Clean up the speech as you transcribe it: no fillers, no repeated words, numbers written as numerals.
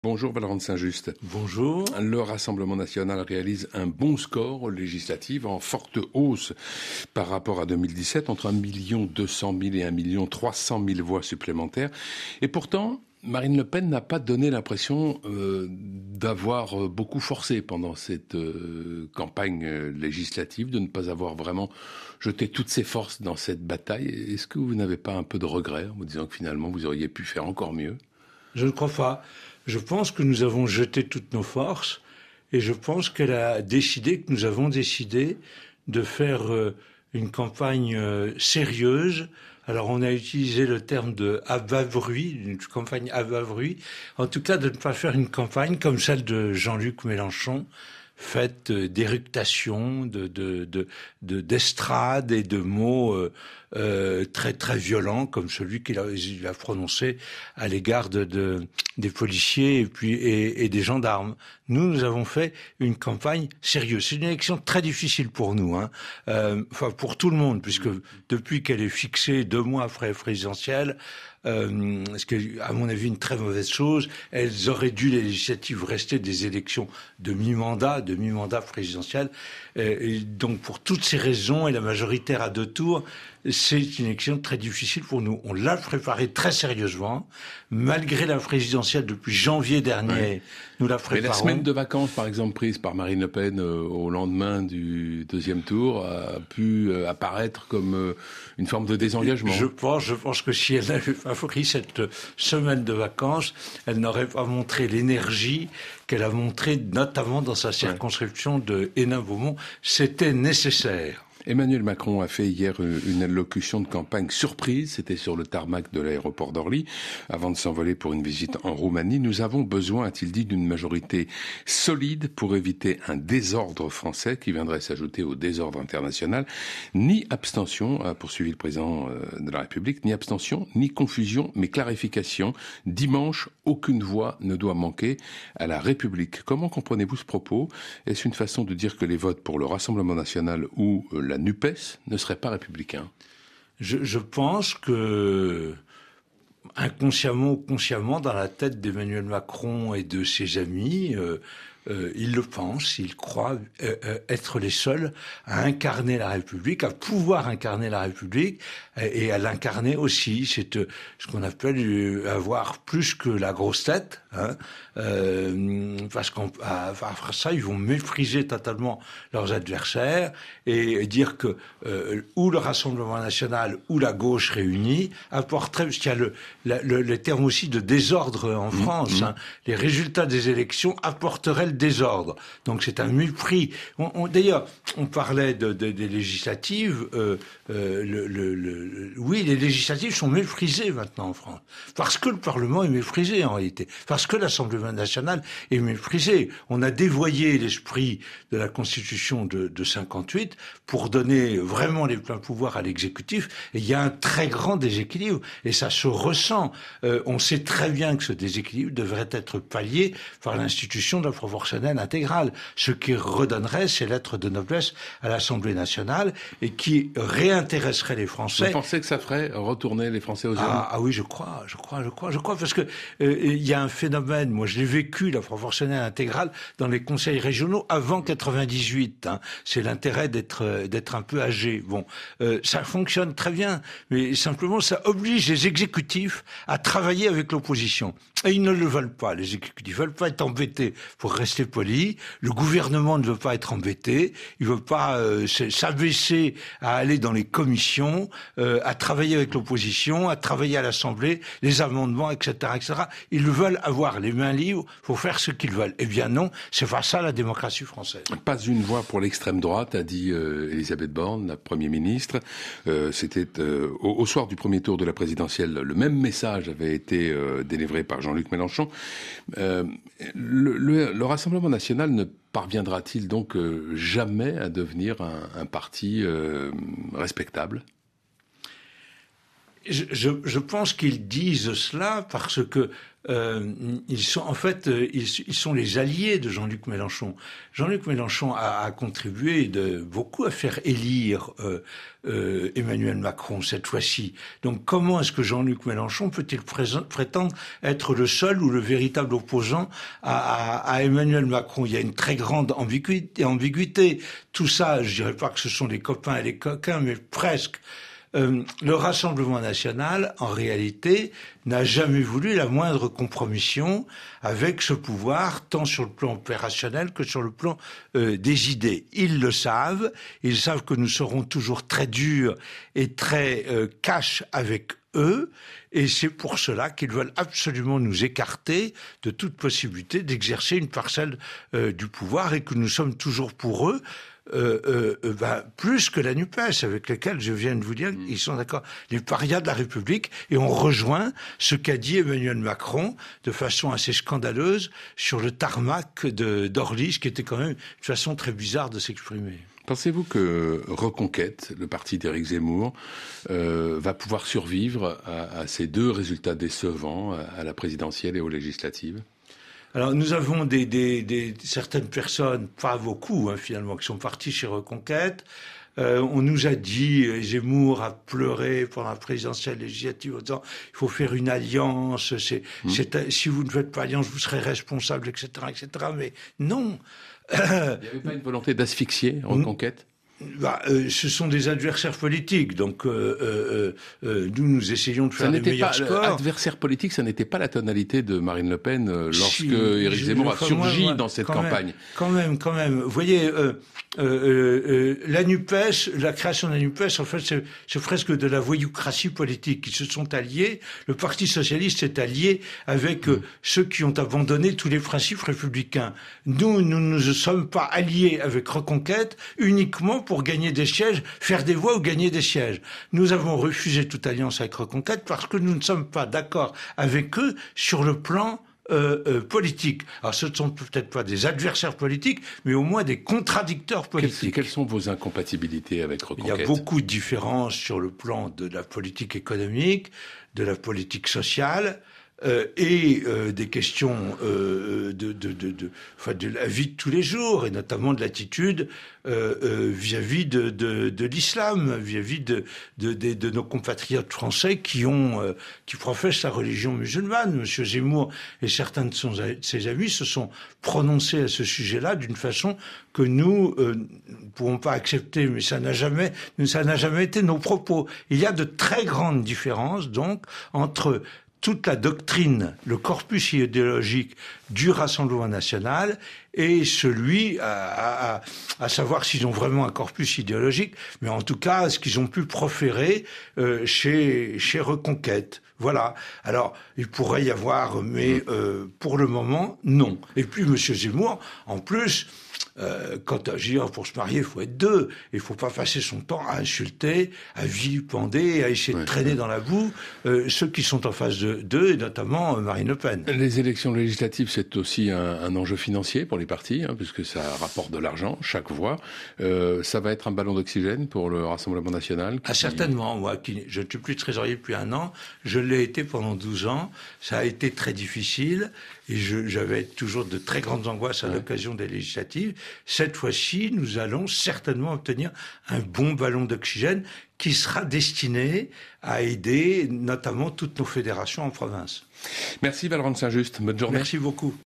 Bonjour Valorant de Saint-Just. Bonjour. Le Rassemblement national réalise un bon score aux législatives en forte hausse par rapport à 2017, entre 1 200 000 et 1 300 000 voix supplémentaires. Et pourtant, Marine Le Pen n'a pas donné l'impression d'avoir beaucoup forcé pendant cette campagne législative, de ne pas avoir vraiment jeté toutes ses forces dans cette bataille. Est-ce que vous n'avez pas un peu de regret en vous disant que finalement vous auriez pu faire encore mieux ? Je ne crois pas. Je pense que nous avons jeté toutes nos forces et je pense qu'elle a décidé, que nous avons décidé de faire une campagne sérieuse. Alors on a utilisé le terme de à bas bruit, une campagne à bas bruit. En tout cas, de ne pas faire une campagne comme celle de Jean-Luc Mélenchon, faite d'éructations, d'estrades et de mots très très violents, comme celui qu'il a prononcé à l'égard des policiers et des gendarmes. Nous avons fait une campagne sérieuse. C'est une élection très difficile pour nous, enfin pour tout le monde, puisque depuis qu'elle est fixée 2 mois après la présidentielle, ce qui est, à mon avis, une très mauvaise chose. Elles auraient dû, les législatives, rester des élections de mi-mandat présidentiel. Et donc, pour toutes ces raisons, et la majoritaire à 2 tours, c'est une élection très difficile pour nous. On l'a préparée très sérieusement, malgré la présidentielle depuis janvier dernier. Ouais. Nous la préparons. Mais la semaine de vacances, par exemple, prise par Marine Le Pen au lendemain du 2e tour, a pu apparaître comme une forme de désengagement. Je pense que si elle n'avait pas pris cette semaine de vacances, elle n'aurait pas montré l'énergie qu'elle a montrée, notamment dans sa circonscription de Hénin-Beaumont. C'était nécessaire. Emmanuel Macron a fait hier une allocution de campagne surprise, c'était sur le tarmac de l'aéroport d'Orly, avant de s'envoler pour une visite en Roumanie. Nous avons besoin, a-t-il dit, d'une majorité solide pour éviter un désordre français qui viendrait s'ajouter au désordre international. Ni abstention, a poursuivi le président de la République, ni abstention, ni confusion, mais clarification. Dimanche, aucune voix ne doit manquer à la République. Comment comprenez-vous ce propos ? Est-ce une façon de dire que les votes pour le Rassemblement national ou la NUPES ne serait pas républicain ? Je pense que, inconsciemment ou consciemment, dans la tête d'Emmanuel Macron et de ses amis, ils le pensent, ils croient être les seuls à incarner la République, à pouvoir incarner la République et à l'incarner aussi. C'est ce qu'on appelle avoir plus que la grosse tête, parce qu'après ça, ils vont mépriser totalement leurs adversaires et dire que ou le Rassemblement national ou la gauche réunie apporterait, parce qu'il y a le terme aussi de désordre en France, les résultats des élections apporteraient le désordre. Donc c'est un mépris. D'ailleurs, on parlait des législatives. Oui, les législatives sont méprisées maintenant en France. Parce que le Parlement est méprisé en réalité. Parce que l'Assemblée nationale est méprisée. On a dévoyé l'esprit de la Constitution de 58 pour donner vraiment les pleins pouvoirs à l'exécutif. Et il y a un très grand déséquilibre. Et ça se ressent. On sait très bien que ce déséquilibre devrait être pallié par l'institution de la proportionnelle intégrale. Ce qui redonnerait ses lettres de noblesse à l'Assemblée nationale et qui réintéresserait les Français. Vous pensez que ça ferait retourner les Français aux urnes ? Ah oui, je crois, parce que il y a un phénomène. Moi, je l'ai vécu, la proportionnelle intégrale, dans les conseils régionaux avant 98. C'est l'intérêt d'être un peu âgé. Bon, ça fonctionne très bien, mais simplement ça oblige les exécutifs à travailler avec l'opposition. Et ils ne le veulent pas. Les exécutifs veulent pas être embêtés, pour rester poli. Le gouvernement ne veut pas être embêté. Il veut pas s'abaisser à aller dans les commissions, à travailler avec l'opposition, à travailler à l'Assemblée, les amendements, etc., etc. Ils veulent avoir les mains libres pour faire ce qu'ils veulent. Eh bien non, c'est pas ça la démocratie française. Pas une voix pour l'extrême droite, a dit Elisabeth Borne, la Premier ministre. C'était au soir du premier tour de la présidentielle, le même message avait été délivré par Jean-Luc Mélenchon. Le Rassemblement national ne parviendra-t-il donc jamais à devenir un parti respectable ? Je pense qu'ils disent cela parce que ils sont en fait, ils sont les alliés de Jean-Luc Mélenchon. Jean-Luc Mélenchon a contribué beaucoup à faire élire Emmanuel Macron cette fois-ci. Donc comment est-ce que Jean-Luc Mélenchon peut-il prétendre être le seul ou le véritable opposant à Emmanuel Macron? Il y a une très grande ambiguïté. Tout ça, je dirais pas que ce sont les copains et les coquins, mais presque. Le Rassemblement national, en réalité, n'a jamais voulu la moindre compromission avec ce pouvoir, tant sur le plan opérationnel que sur le plan des idées. Ils savent que nous serons toujours très durs et très cash avec eux, et c'est pour cela qu'ils veulent absolument nous écarter de toute possibilité d'exercer une parcelle du pouvoir, et que nous sommes toujours pour eux. Plus que la NUPES, avec lesquels je viens de vous dire, ils sont d'accord, les parias de la République, et on rejoint ce qu'a dit Emmanuel Macron de façon assez scandaleuse sur le tarmac d'Orly, ce qui était quand même une façon très bizarre de s'exprimer. Pensez-vous que Reconquête, le parti d'Éric Zemmour, va pouvoir survivre à ces deux résultats décevants, à la présidentielle et aux législatives ? Alors nous avons certaines personnes, pas beaucoup finalement, qui sont parties chez Reconquête. On nous a dit, Zemmour a pleuré pendant la présidentielle législative en disant il faut faire une alliance, si vous ne faites pas alliance, vous serez responsable, etc., etc. Mais non. Il n'y avait pas une volonté d'asphyxier Reconquête ? Ce sont des adversaires politiques, donc nous essayons de faire les meilleurs scores. Adversaire politique, ça n'était pas la tonalité de Marine Le Pen lorsque Éric Zemmour a surgi dans cette campagne. Quand même. Vous voyez, la NUPES, la création de la NUPES, en fait, c'est presque de la voyoucratie politique. Ils se sont alliés. Le Parti socialiste s'est allié avec ceux qui ont abandonné tous les principes républicains. Nous ne sommes pas alliés avec Reconquête uniquement pour gagner des sièges, faire des voix ou gagner des sièges. Nous avons refusé toute alliance avec Reconquête parce que nous ne sommes pas d'accord avec eux sur le plan politique. Alors ce ne sont peut-être pas des adversaires politiques, mais au moins des contradicteurs politiques. Quelles sont vos incompatibilités avec Reconquête ? Il y a beaucoup de différences sur le plan de la politique économique, de la politique sociale, et des questions de la vie de tous les jours, et notamment de l'attitude vis-à-vis de l'islam, vis-à-vis de nos compatriotes français qui professent la religion musulmane. Monsieur Zemmour et certains de ses amis se sont prononcés à ce sujet-là d'une façon que nous ne pouvons pas accepter, mais ça n'a jamais été nos propos. Il y a de très grandes différences donc entre toute la doctrine, le corpus idéologique du Rassemblement national et celui, à savoir s'ils ont vraiment un corpus idéologique, mais en tout cas, ce qu'ils ont pu proférer chez Reconquête. Voilà. Alors, il pourrait y avoir, mais pour le moment, non. Et puis, Monsieur Zemmour, en plus, quant à agir pour se marier, il faut être deux. Il ne faut pas passer son temps à insulter, à vilipender, à essayer de traîner dans la boue ceux qui sont en face d'eux, et notamment Marine Le Pen. Les élections législatives, c'est aussi un enjeu financier pour les partis, puisque ça rapporte de l'argent, chaque voix. Ça va être un ballon d'oxygène pour le Rassemblement national certainement. Moi, je ne suis plus trésorier depuis 1 an. Je l'ai été pendant 12 ans. Ça a été très difficile. Et j'avais toujours de très grandes angoisses à l'occasion des législatives. Cette fois-ci, nous allons certainement obtenir un bon ballon d'oxygène qui sera destiné à aider notamment toutes nos fédérations en province. Merci Valorant Saint-Just. Bonne journée. Merci beaucoup.